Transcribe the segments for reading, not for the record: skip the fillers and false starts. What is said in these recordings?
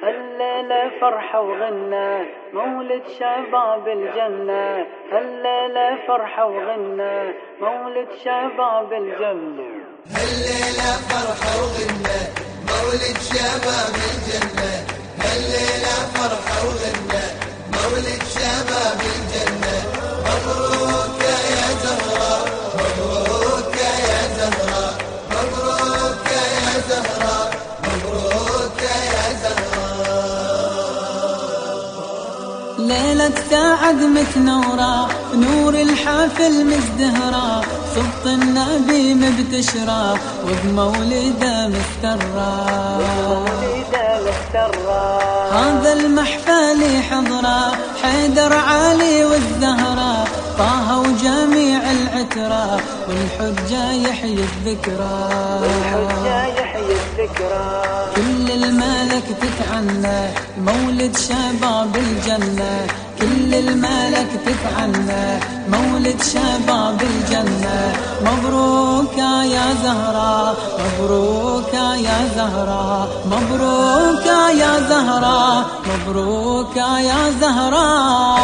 الليلة فرحة وغنى مولد شباب الجنة، الليلة فرحة وغنى مولد شباب الجنة، الليلة فرحة وغنى مولد شباب الجنة، الليلة فرحة وغنى مولد شباب الجنة. مبروك يا زهراء، مبروك يا زهراء، مبروك يا زهراء، مبروك يا زهراء. ليلة سعد متنورة نور الحافل مزدهرة، صبط النبي مبتشرة وبمولده مسترة، هذا المحفل حضرة حيدر علي والزهرة، طه وجميع العترة والحجة يحيي الذكرى، كل الملك تتعنى مولد شباب الجنة، كل الملك تتعنى مولد شباب الجنة. مبروك يا زهراء، مبروك يا زهراء، مبروك يا زهراء، مبروك يا زهراء.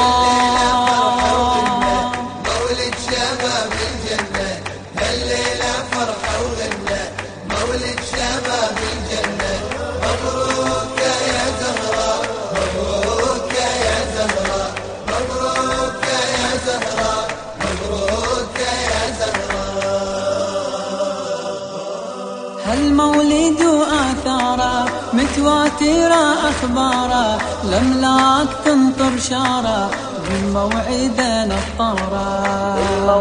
مولد شباب الجنة، الليلة فرحة وغنى مولد شباب الجنة. مبروك يا زهراء، مبروك يا زهراء، مبروك يا زهراء، مبروك يا زهراء. هالمولد وآثاره متواترة أخباره، الأملاك تنطر شاره بالموعد نطاره،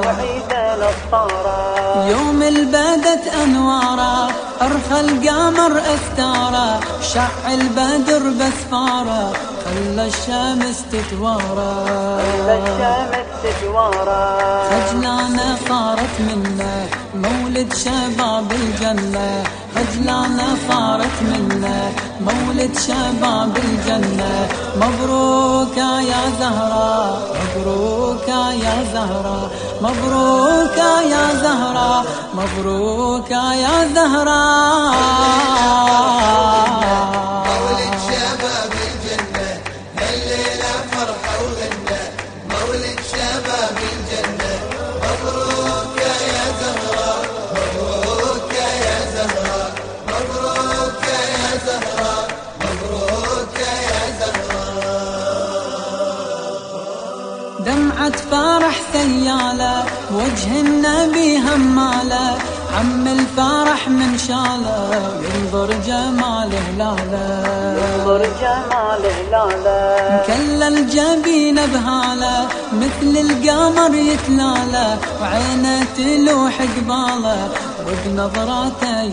يوم البدت أنواره أرخى القمر أستاره، شع البدر بسفاره خلى الشمس تتوارى، خجلانة صارت منه مولد شباب الجنة، خجلانة صارت منه مولد شباب الجنة. مبروك يا زهراء، مبروك يا زهراء، مبروك يا زهراء، مبروك يا زهراء. مولد شباب الجنة، الليلة فرحة وغنى مولد شباب الجنة. مبروك يا زهراء، مبروك يا زهراء، مبروك يا زهراء، مبروك يا زهراء. دمعة فرح سيالة وجه النبي همالة، عم الفرح من شاله ينظر جمال هلاله، كل الجبين بهاله مثل القمر يتلاله، وعينه تلوح قباله وبنظراته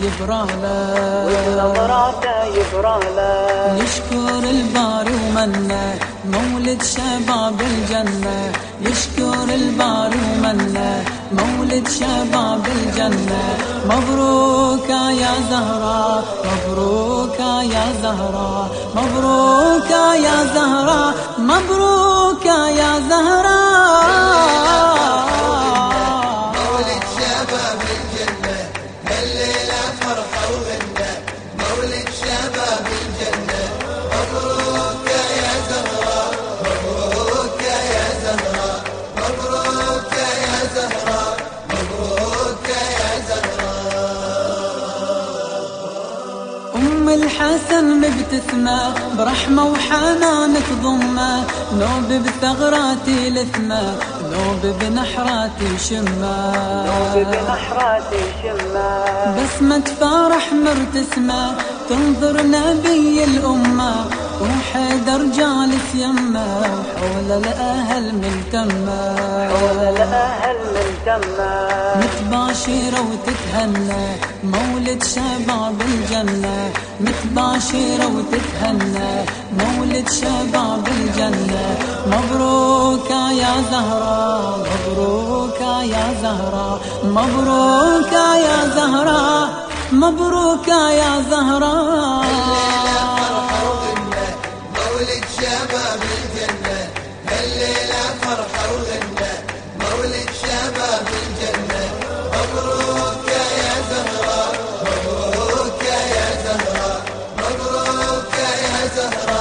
يبراله، يشكر الباري ومنه مولد شباب الجنة، يشكر الباري ومنه مولد شباب الجنة. مبروك يا زهراء، مبروك يا زهراء، مبروك يا زهراء، مبروك يا زهراء. مولد شباب الجنة، الليلة فرحة وغنى مولد شباب الجنة. مبروك يا زهراء، مبروك يا زهراء، مبروك يا زهراء، مبروك يا زهراء. أم الحسن مبتسمة برحمة وحنان تضمه، نوب بثغراتي لثمة، نوب بنحراتي شمه، بسمة فرح مرتسمة تنظر نبي الأمة، وحيدر جالس يمه وحول الأهل من تمه، متباشرة وتتهنى مولد شباب الجنة، متباشرة وتتهنى مولد شباب الجنة. مبروك يا زهراء، مبروك يا زهراء، مبروك يا زهراء، مبروك يا زهراء. الليلة فرحة وغنى مولد شباب الجنة، الليلة فرحة وغنى مولد شباب الجنة. مبروك يا زهراء، مبروك يا زهراء، مبروك يا زهرة